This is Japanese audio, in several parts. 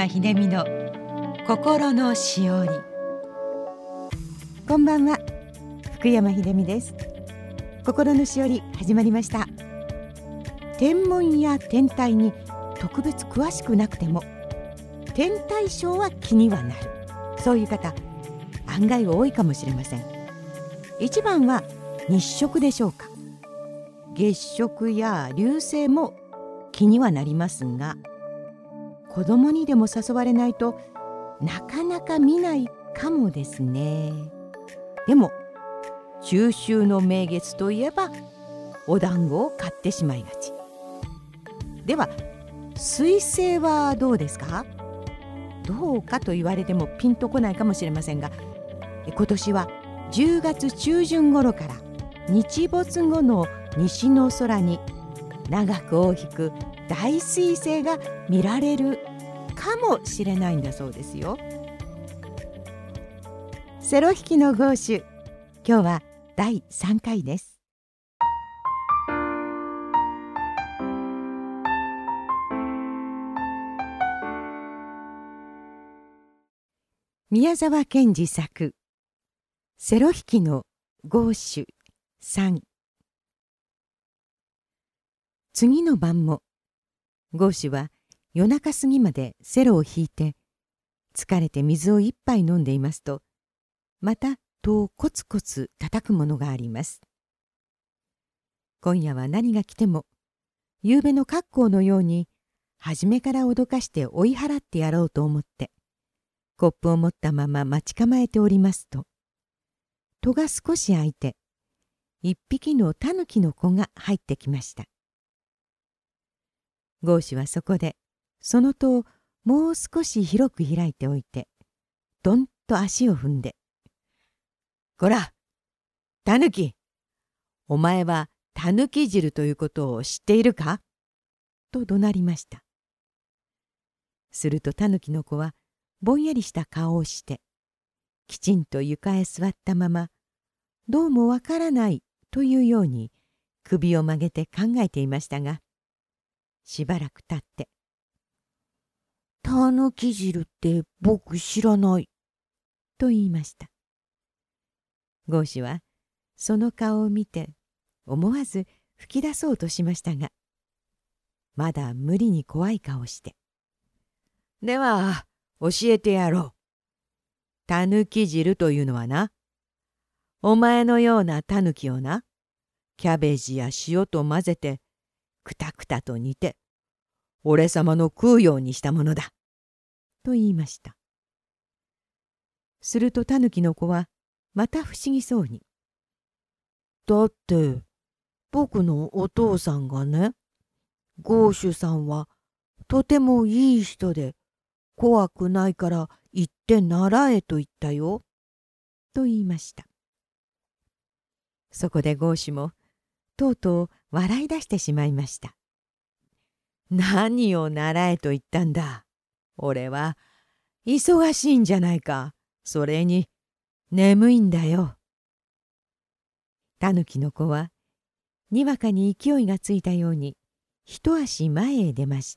山秀美の心のしおり。こんばんは、福山秀美です。心のしおり始まりました。天文や天体に特別詳しくなくても天体ショーは気にはなる、そういう方案外多いかもしれません。一番は日食でしょうか。月食や流星も気にはなりますが、子供にでも誘われないとなかなか見ないかもですね。でも中秋の名月といえばお団子を買ってしまいがち。では彗星はどうですか？どうかと言われてもピンとこないかもしれませんが、今年は10月中旬頃から日没後の西の空に長く大きく大彗星が見られるかもしれないんだそうですよ。セロ弾きの号手、今日は第3回です。宮沢賢治作セロ弾きの号手3。次の晩も号手は夜中過ぎまでセロを弾いて、疲れて水を一杯飲んでいますと、また戸をコツコツ叩くものがあります。今夜は何が来ても夕べの格好のように初めから脅かして追い払ってやろうと思ってコップを持ったまま待ち構えておりますと、戸が少し開いて一匹のタヌキの子が入ってきました。号手はそこでその戸をもう少し広く開いておいて、どんと足を踏んで、こら、タヌキ、お前はタヌキ汁ということを知っているか？と怒鳴りました。するとタヌキの子はぼんやりした顔をして、きちんと床へ座ったまま、どうもわからないというように首を曲げて考えていましたが、しばらく経って、タヌキ汁って僕知らない、と言いました。号手はその顔を見て思わず吹き出そうとしましたが、まだ無理に怖い顔して、では教えてやろう。タヌキ汁というのはな、お前のようなタヌキをな、キャベジや塩と混ぜてくたくたと煮て俺様の食うようにしたものだ、と言いました。するとタヌキの子はまた不思議そうに、だって僕のお父さんがね、号手さんはとてもいい人で怖くないから行って習えと言ったよ、と言いました。そこで号手もとうとう笑い出してしまいました。何を習えと言ったんだ。俺は忙しいんじゃないか。それに眠いんだよ。タヌキの子はにわかに勢いがついたように一足前へ出ました。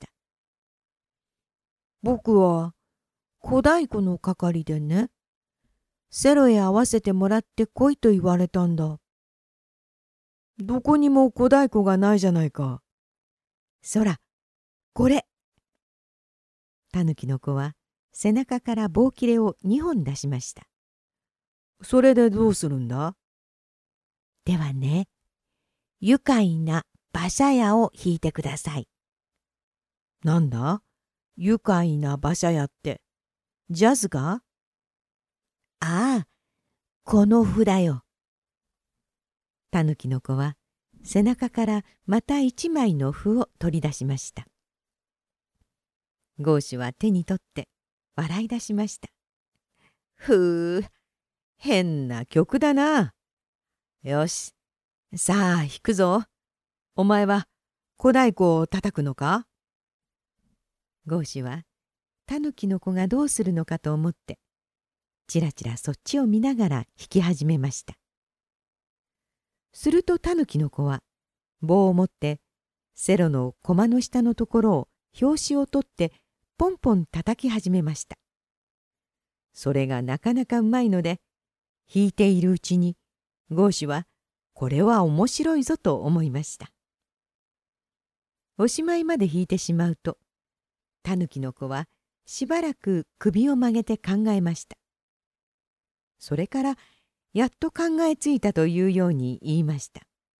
僕は小太鼓の係でね、セロへ合わせてもらって来いと言われたんだ。どこにも小太鼓がないじゃないか。そら、これ。タヌキの子は背中から棒切れを2本出しました。それでどうするんだ？ではね、愉快な馬車屋を弾いてください。なんだ？愉快な馬車屋って、ジャズか？ああ、この譜だよ。タヌキの子は背中からまた一枚の譜を取り出しました。号手は手に取って笑い出しました。ふう、変な曲だな。よし、さあ弾くぞ。お前は小太鼓を叩くのか？号手はタヌキの子がどうするのかと思ってちらちらそっちを見ながら弾き始めました。するとタヌキの子は棒を持ってセロの駒の下のところを拍子を取ってポンポン叩き始めました。それがなかなかうまいので、弾いているうちにゴーシュはこれは面白いぞと思いました。おしまいまで弾いてしまうと、タヌキの子はしばらく首を曲げて考えました。それからやっと考えついたというように言いました。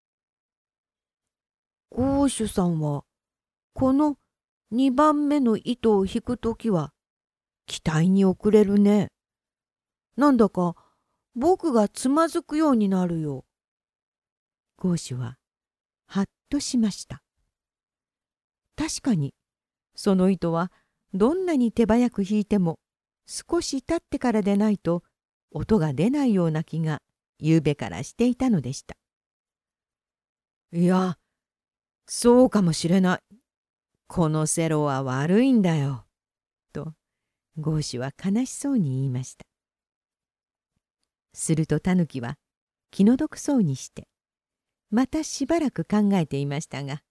ゴーシュさんはこの2番目の糸を引くときは期待に遅れるね。なんだか僕がつまずくようになるよ。ゴーシュははっとしました。確かにその糸はどんなに手早く引いても少し経ってからでないと音が出ないような気がゆうべからしていたのでした。いや、そうかもしれない。このセロは悪いんだよ。とゴーシュは悲しそうに言いました。するとタヌキは気の毒そうにしてまたしばらく考えていましたが、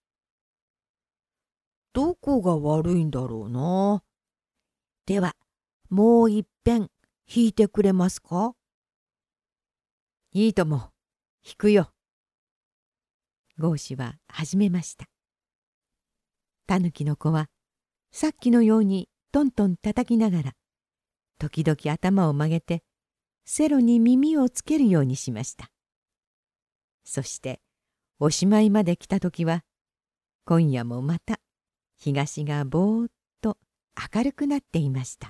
どこが悪いんだろうな。ではもういっぺん弾いてくれますか。いいとも、弾くよ。ゴーシュは始めました。タヌキの子はさっきのようにトントン叩きながら時々頭を曲げてセロに耳をつけるようにしました。そしておしまいまで来た時は今夜もまた東がぼーっと明るくなっていました。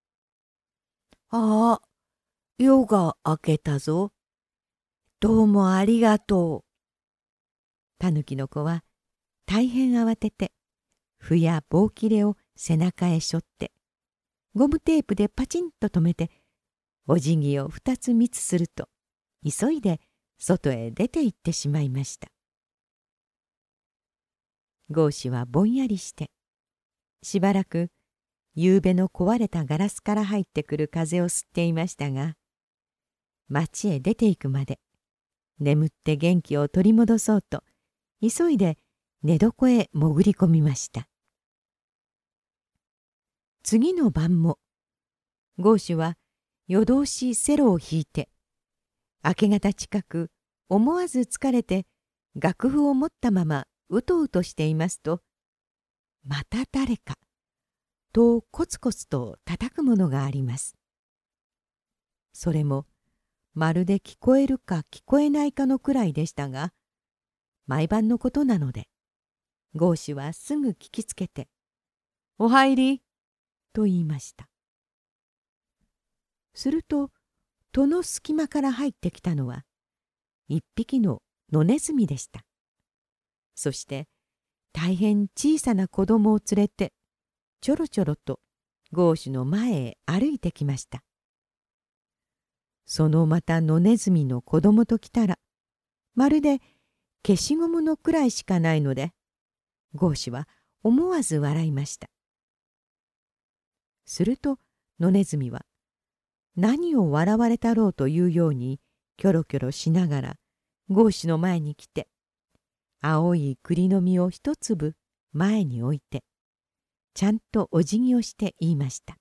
ああ、夜が明けたぞ。どうもありがとう。タヌキの子は大変慌てて符や棒切れを背中へ背負ってゴムテープでパチンと留めてお辞儀を2つ3つすると急いで外へ出て行ってしまいました。ゴーシュはぼんやりしてしばらくゆうべの壊れたガラスから入ってくる風を吸っていましたが、町へ出て行くまで眠って元気を取り戻そうと急いで寝床へ潜り込みました。次の晩もゴーシュは夜通しセロを弾いて明け方近く思わず疲れて楽譜を持ったままうとうとしていますと、また誰か戸をコツコツと叩くものがあります。それもまるで聞こえるか聞こえないかのくらいでしたが、毎晩のことなのでゴーシュはすぐ聞きつけて「お入り」と言いました。すると戸の隙間から入ってきたのは一匹の野ネズミでした。そして大変小さな子供を連れてちょろちょろとゴーシュの前へ歩いてきました。そのまた野ネズミの子供ときたらまるで消しゴムのくらいしかないのでゴーシュは思わず笑いました。すると野ネズミは何を笑われたろうというようにキョロキョロしながらゴーシュの前に来て青い栗の実を一粒前に置いてちゃんとお辞儀をして言いました。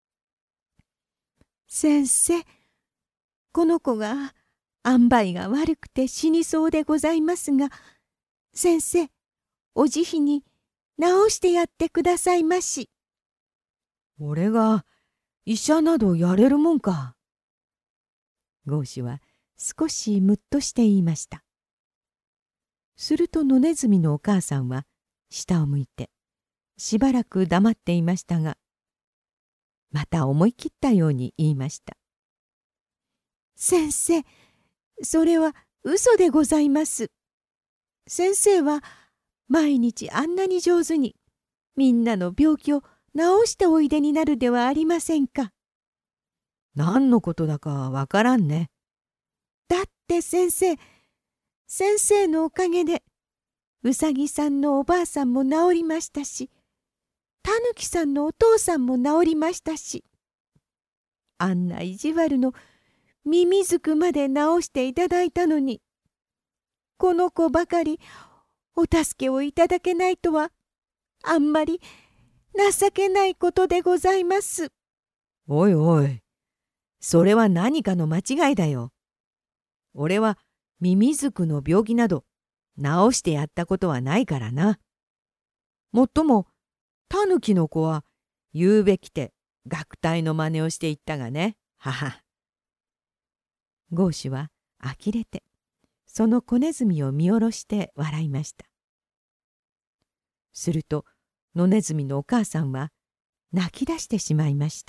先生、この子が塩梅が悪くて死にそうでございますが、先生、お慈悲に治してやってくださいまし。俺が医者などやれるもんか。ゴーシュは少しむっとして言いました。すると野ネズミのお母さんは下を向いてしばらく黙っていましたが、また思い切ったように言いました。先生、それは嘘でございます。先生は毎日あんなに上手にみんなの病気を治しておいでになるではありませんか。何のことだかわからんね。だって先生のおかげでうさぎさんのおばあさんも治りましたし、たぬきさんのお父さんも治りましたし、あんな意地悪のミミズクまで治していただいたのに、この子ばかりお助けをいただけないとはあんまり情けないことでございます。 おいおい、それは何かの間違いだよ。俺はミミズクの病気など治してやったことはないからな。もっとも、タヌキの子は言うべきて学隊の真似をしていったがね、はは。 ゴーシュは呆れて、その子ネズミを見下ろして笑いました。すると、野ネズミのお母さんは泣き出してしまいました。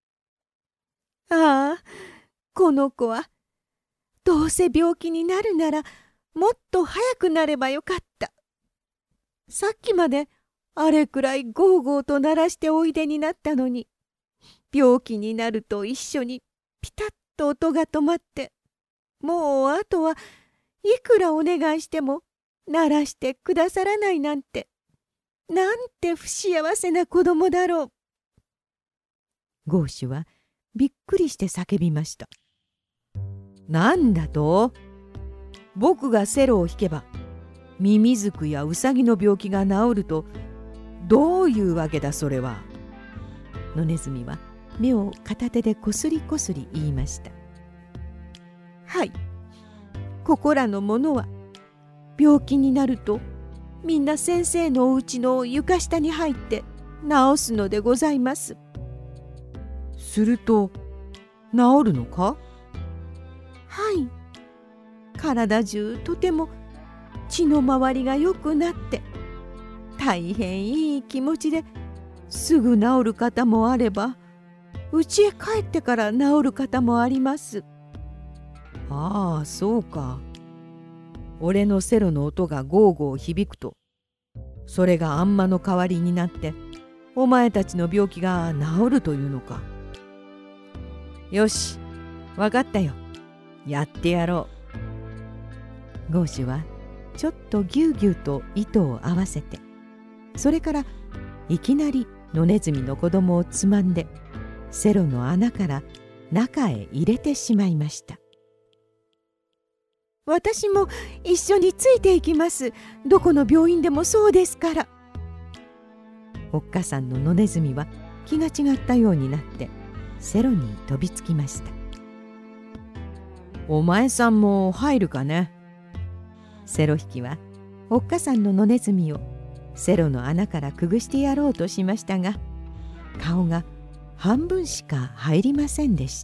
ああ、この子は、どうせ病気になるなら、もっと早くなればよかった。さっきまであれくらいゴーゴーと鳴らしておいでになったのに、病気になると一緒にピタッと音が止まって、もうあとはいくらお願いしても鳴らしてくださらないなんて、なんて不幸せな子供だろう。ゴーシュはびっくりして叫びました。 なんだと？僕がセロを弾けばミミズクやウサギの病気が治るとどういうわけだそれは。 野ネズミは目を片手でこすりこすり言いました。はい、ここらの者は病気になるとみんな先生のお家の床下に入って治すのでございます。 すると治るのか？ はい、体中とても血の回りが良くなって大変いい気持ちですぐ治る方もあれば、家へ帰ってから治る方もあります。 ああ、そうか。俺のセロの音がゴーゴー響くと、それがあんまの代わりになってお前たちの病気が治るというのか。よし、わかったよ。やってやろう。ゴーシュはちょっとぎゅうぎゅうと糸を合わせて、それからいきなり野ネズミの子供をつまんでセロの穴から中へ入れてしまいました。私も一緒についていきます。どこの病院でもそうですから。おっかさんの野ネズミは気が違ったようになってセロに飛びつきました。 お前さんも入るかね。 セロ引きはおっかさんの野ネズミをセロの穴からくぐしてやろうとしましたが、顔が半分しか入りませんでした。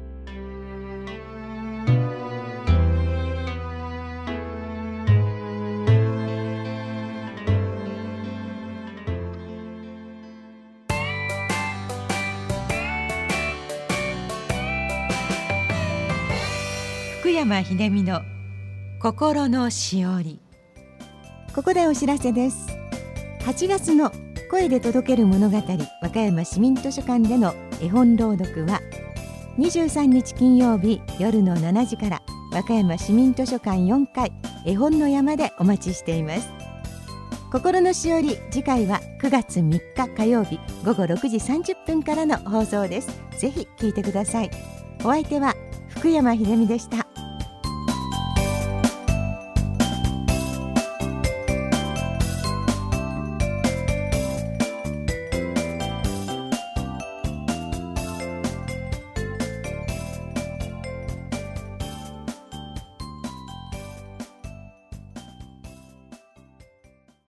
福山秀美の心のしおり。ここでお知らせです。8月の声で届ける物語和歌山市民図書館での絵本朗読は23日金曜日夜の7時から和歌山市民図書館4階絵本の山でお待ちしています。心のしおり、次回は9月3日火曜日午後6時30分からの放送です。ぜひ聞いてください。お相手は福山秀美でした。